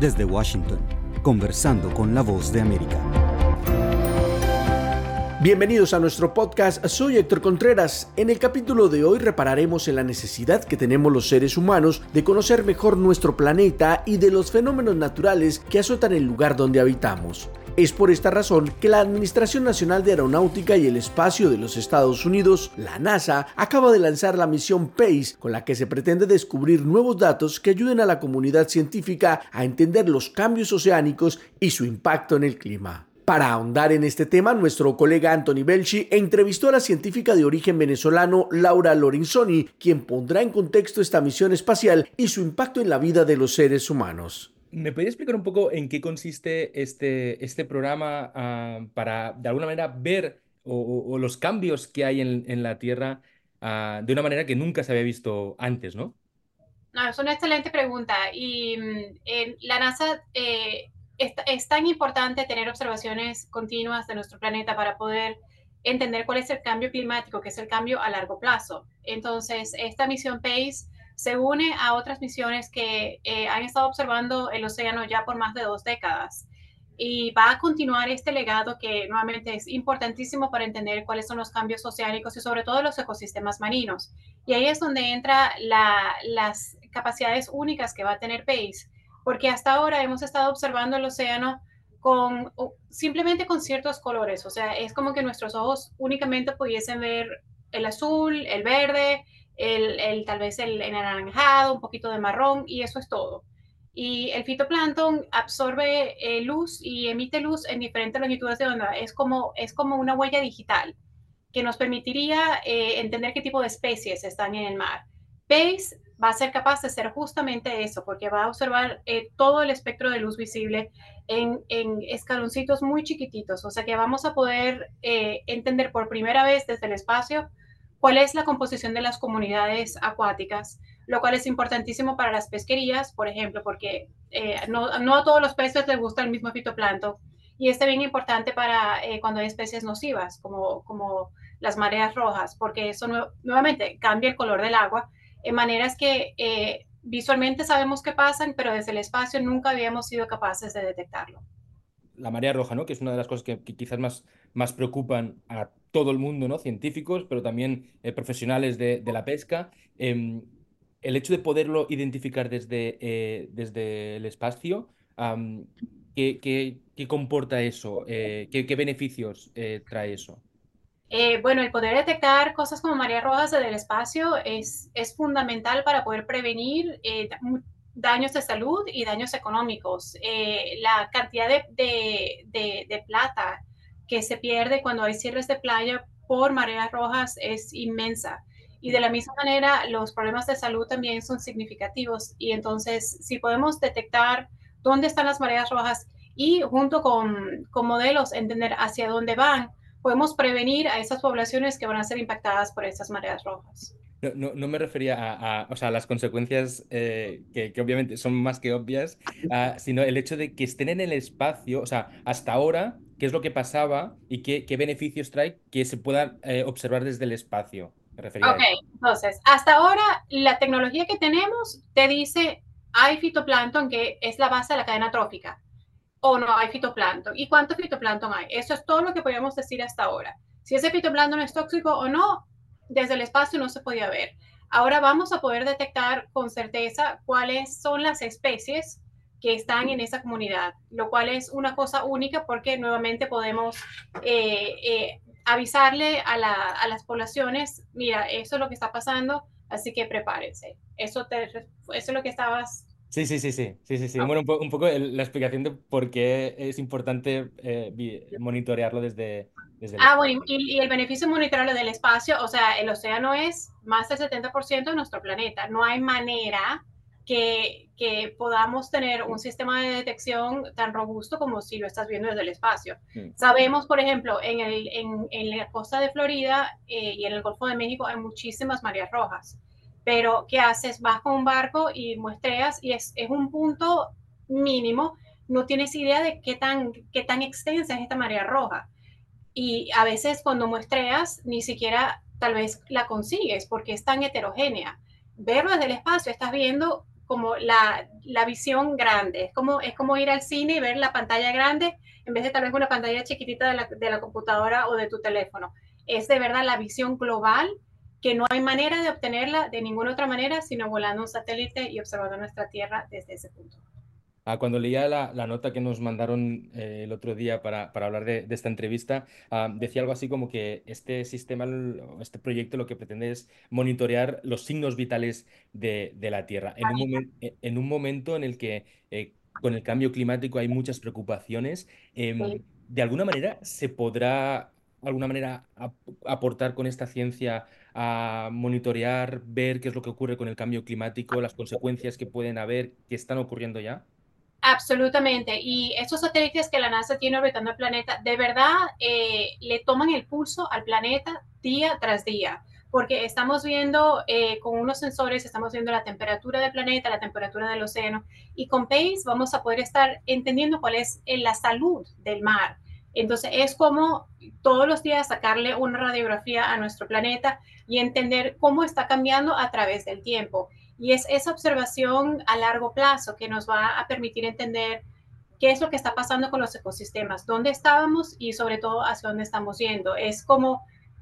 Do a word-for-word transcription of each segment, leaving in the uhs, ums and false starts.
Desde Washington, conversando con la voz de América. Bienvenidos a nuestro podcast, soy Héctor Contreras. En el capítulo de hoy repararemos en la necesidad que tenemos los seres humanos de conocer mejor nuestro planeta y de los fenómenos naturales que azotan el lugar donde habitamos. Es por esta razón que la Administración Nacional de Aeronáutica y el Espacio de los Estados Unidos, la NASA, acaba de lanzar la misión PACE, con la que se pretende descubrir nuevos datos que ayuden a la comunidad científica a entender los cambios oceánicos y su impacto en el clima. Para ahondar en este tema, nuestro colega Anthony Belchi entrevistó a la científica de origen venezolano Laura Lorenzoni, quien pondrá en contexto esta misión espacial y su impacto en la vida de los seres humanos. ¿Me podría explicar un poco en qué consiste este, este programa uh, para, de alguna manera, ver o, o, o los cambios que hay en, en la Tierra uh, de una manera que nunca se había visto antes, ¿no? No, es una excelente pregunta. Y eh, la NASA eh, es, es tan importante tener observaciones continuas de nuestro planeta para poder entender cuál es el cambio climático, que es el cambio a largo plazo. Entonces, esta misión PACE se une a otras misiones que eh, han estado observando el océano ya por más de dos décadas y va a continuar este legado que nuevamente es importantísimo para entender cuáles son los cambios oceánicos y sobre todo los ecosistemas marinos. Y ahí es donde entra la, las capacidades únicas que va a tener PACE, porque hasta ahora hemos estado observando el océano con, simplemente con ciertos colores, o sea, es como que nuestros ojos únicamente pudiesen ver el azul, el verde, El, el, tal vez el, el anaranjado, un poquito de marrón, y eso es todo. Y el fitoplancton absorbe eh, luz y emite luz en diferentes longitudes de onda. Es como, es como una huella digital que nos permitiría eh, entender qué tipo de especies están en el mar. PACE va a ser capaz de hacer justamente eso, porque va a observar eh, todo el espectro de luz visible en, en escaloncitos muy chiquititos. O sea que vamos a poder eh, entender por primera vez desde el espacio cuál es la composición de las comunidades acuáticas, lo cual es importantísimo para las pesquerías, por ejemplo, porque eh, no, no a todos los peces les gusta el mismo fitoplancton, y es bien importante para eh, cuando hay especies nocivas, como, como las mareas rojas, porque eso nu nuevamente cambia el color del agua, en maneras que eh, visualmente sabemos que pasan, pero desde el espacio nunca habíamos sido capaces de detectarlo. La marea roja, ¿no? Que es una de las cosas que, que quizás más, más preocupan a todo el mundo, ¿no? Científicos, pero también eh, profesionales de, de la pesca. Eh, el hecho de poderlo identificar desde, eh, desde el espacio, um, ¿qué, qué, qué comporta eso? Eh, ¿qué, ¿Qué beneficios eh, trae eso? Eh, bueno, el poder detectar cosas como mareas rojas desde el espacio es, es fundamental para poder prevenir eh, daños de salud y daños económicos. Eh, la cantidad de, de, de, de plata que se pierde cuando hay cierres de playa por mareas rojas es inmensa. Y de la misma manera, los problemas de salud también son significativos. Y entonces, si podemos detectar dónde están las mareas rojas y junto con, con modelos entender hacia dónde van, podemos prevenir a esas poblaciones que van a ser impactadas por estas mareas rojas. No, no, no me refería a, a, o sea, a las consecuencias eh, que, que obviamente son más que obvias, uh, sino el hecho de que estén en el espacio, o sea, hasta ahora, qué es lo que pasaba y qué, qué beneficios trae que se puedan eh, observar desde el espacio. Me refería Ok, a eso. entonces, hasta ahora la tecnología que tenemos te dice hay fitoplancton que es la base de la cadena trófica o no hay fitoplancton. ¿Y cuánto fitoplancton hay? Eso es todo lo que podemos decir hasta ahora. Si ese fitoplancton es tóxico o no, desde el espacio no se podía ver. Ahora vamos a poder detectar con certeza cuáles son las especies que están en esa comunidad, lo cual es una cosa única porque nuevamente podemos eh, eh, avisarle a, la, a las poblaciones, mira, eso es lo que está pasando, así que prepárense. Eso, te, eso es lo que estabas... Sí, sí, sí, sí, sí, sí, sí. Okay. Bueno, un, po un poco el, la explicación de por qué es importante eh, monitorearlo desde, desde el Ah, espacio. bueno, y, y el beneficio monitoreable del espacio, o sea, el océano es más del setenta por ciento de nuestro planeta. No hay manera que, que podamos tener un sistema de detección tan robusto como si lo estás viendo desde el espacio. Mm. Sabemos, por ejemplo, en, el, en, en la costa de Florida eh, y en el Golfo de México hay muchísimas mareas rojas. Pero, ¿qué haces? Vas con un barco y muestreas y es, es un punto mínimo. No tienes idea de qué tan, qué tan extensa es esta marea roja. Y a veces cuando muestreas ni siquiera tal vez la consigues porque es tan heterogénea. Verlo desde el espacio, estás viendo como la, la visión grande. Es como, es como ir al cine y ver la pantalla grande en vez de tal vez una pantalla chiquitita de la, de la computadora o de tu teléfono. Es de verdad la visión global, que no hay manera de obtenerla de ninguna otra manera sino volando un satélite y observando nuestra Tierra desde ese punto. Ah, cuando leía la, la nota que nos mandaron eh, el otro día para, para hablar de, de esta entrevista, ah, decía algo así como que este sistema, el- o este proyecto lo que pretende es monitorear los signos vitales de, de la Tierra. En un momen- eh, en un momento en el que eh, con el cambio climático hay muchas preocupaciones, Sí. em, ¿de alguna manera se podrá, de alguna manera, ap- aportar con esta ciencia a monitorear, ver qué es lo que ocurre con el cambio climático, las consecuencias que pueden haber, que están ocurriendo ya? Absolutamente. Y estos satélites que la NASA tiene orbitando el planeta, de verdad eh, le toman el pulso al planeta día tras día, porque estamos viendo eh, con unos sensores, estamos viendo la temperatura del planeta, la temperatura del océano, y con PACE vamos a poder estar entendiendo cuál es eh, la salud del mar. Entonces es como todos los días sacarle una radiografía a nuestro planeta y entender cómo está cambiando a través del tiempo. Y es esa observación a largo plazo que nos va a permitir entender qué es lo que está pasando con los ecosistemas, dónde estábamos y sobre todo hacia dónde estamos yendo. Es como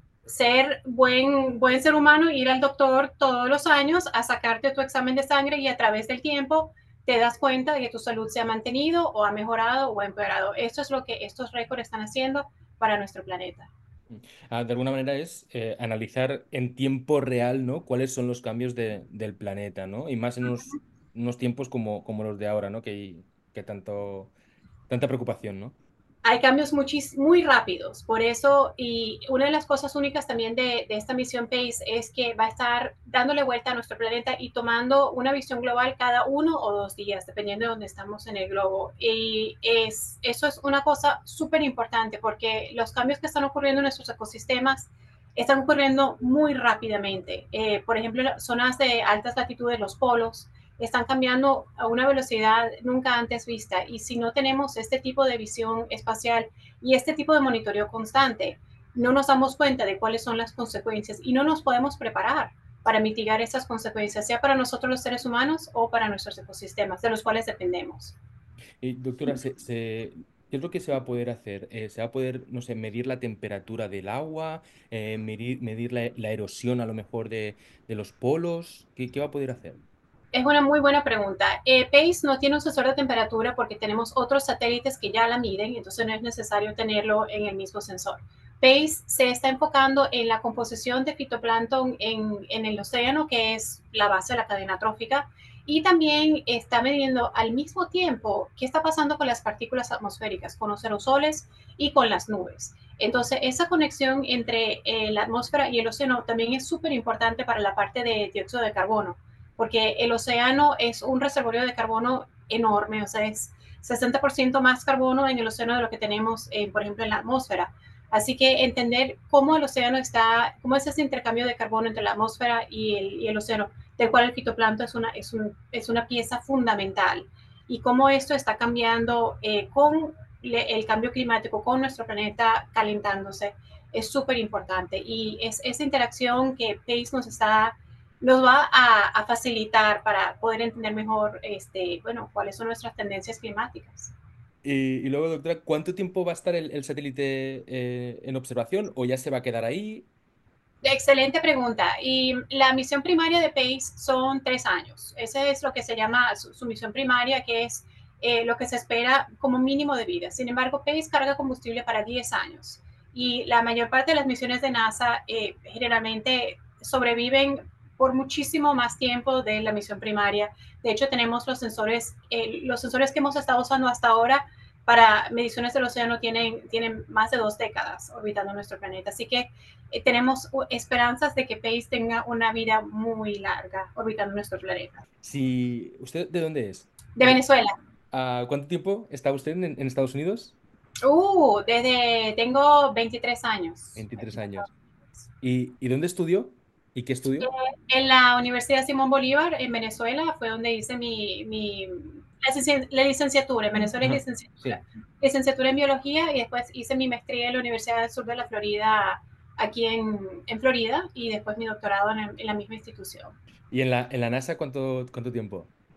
ser buen, buen ser humano, ir al doctor todos los años a sacarte tu examen de sangre y a través del tiempo te das cuenta de que tu salud se ha mantenido o ha mejorado o ha empeorado. Esto es lo que estos récords están haciendo para nuestro planeta. Ah, de alguna manera es eh, analizar en tiempo real, ¿no? Cuáles son los cambios de- del planeta, ¿no? Y más en unos, unos tiempos como, como los de ahora, ¿no? Que hay que tanto, tanta preocupación, ¿no? Hay cambios muchis, muy rápidos, por eso, y una de las cosas únicas también de, de esta misión PACE es que va a estar dándole vuelta a nuestro planeta y tomando una visión global cada uno o dos días, dependiendo de dónde estamos en el globo. Y es, eso es una cosa súper importante porque los cambios que están ocurriendo en nuestros ecosistemas están ocurriendo muy rápidamente. Eh, por ejemplo, zonas de altas latitudes, los polos, están cambiando a una velocidad nunca antes vista. Y si no tenemos este tipo de visión espacial y este tipo de monitoreo constante, no nos damos cuenta de cuáles son las consecuencias y no nos podemos preparar para mitigar esas consecuencias, sea para nosotros los seres humanos o para nuestros ecosistemas, de los cuales dependemos. Y, doctora, se- se- ¿qué es lo que se va a poder hacer? Eh, ¿se va a poder, no sé, medir la temperatura del agua, eh, medir, medir la, la erosión a lo mejor de, de los polos? ¿Qué, qué va a poder hacer? Es una muy buena pregunta. Eh, PACE no tiene un sensor de temperatura porque tenemos otros satélites que ya la miden, entonces no es necesario tenerlo en el mismo sensor. PACE se está enfocando en la composición de fitoplancton en, en el océano, que es la base de la cadena trófica, y también está midiendo al mismo tiempo qué está pasando con las partículas atmosféricas, con los aerosoles y con las nubes. Entonces, esa conexión entre eh, la atmósfera y el océano también es súper importante para la parte de dióxido de carbono, porque el océano es un reservorio de carbono enorme, o sea, es sesenta por ciento más carbono en el océano de lo que tenemos, eh, por ejemplo, en la atmósfera. Así que entender cómo el océano está, cómo es ese intercambio de carbono entre la atmósfera y el, y el océano, del cual el fitoplancton es una, es, un, es una pieza fundamental, y cómo esto está cambiando eh, con le, el cambio climático, con nuestro planeta calentándose, es súper importante. Y es esa interacción que PACE nos está nos va a, a, facilitar para poder entender mejor, este, bueno, cuáles son nuestras tendencias climáticas. Y, y luego, doctora, ¿cuánto tiempo va a estar el, el satélite eh, en observación o ya se va a quedar ahí? Excelente pregunta. Y la misión primaria de PACE son tres años. Ese es lo que se llama su, su misión primaria, que es eh, lo que se espera como mínimo de vida. Sin embargo, PACE carga combustible para diez años. Y la mayor parte de las misiones de NASA eh, generalmente sobreviven por muchísimo más tiempo de la misión primaria. De hecho, tenemos los sensores, eh, los sensores que hemos estado usando hasta ahora para mediciones del océano tienen, tienen más de dos décadas orbitando nuestro planeta. Así que eh, tenemos esperanzas de que PACE tenga una vida muy larga orbitando nuestro planeta. Si, ¿usted de dónde es? De Venezuela. ¿A cuánto tiempo está usted en, en Estados Unidos? Uh, desde tengo veintitrés años. veintitrés años. ¿Y, y dónde estudió? ¿Y qué estudió? Eh, en la Universidad Simón Bolívar, en Venezuela, fue donde hice mi, mi la, la licenciatura. En Venezuela es licenciatura. Sí. Licenciatura en biología, y después hice mi maestría en la Universidad del Sur de la Florida, aquí en, en Florida, y después mi doctorado en, el, en la misma institución. ¿Y en la, en la NASA cuánto, cuánto tiempo?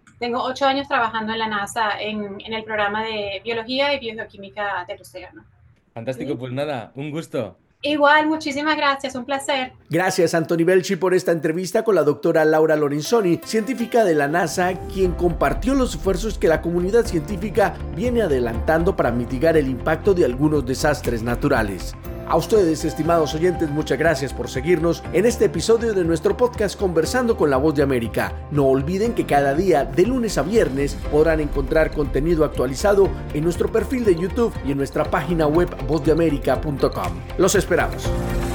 Tengo ocho años trabajando en la NASA en, en el programa de Biología y Biogeoquímica del Océano. Fantástico, ¿sí? Pues nada, un gusto. Igual, muchísimas gracias, un placer. Gracias, Anthony Belchi, por esta entrevista con la doctora Laura Lorenzoni, científica de la NASA, quien compartió los esfuerzos que la comunidad científica viene adelantando para mitigar el impacto de algunos desastres naturales. A ustedes, estimados oyentes, muchas gracias por seguirnos en este episodio de nuestro podcast Conversando con la Voz de América. No olviden que cada día, de lunes a viernes, podrán encontrar contenido actualizado en nuestro perfil de YouTube y en nuestra página web voz de américa punto com. Los esperamos.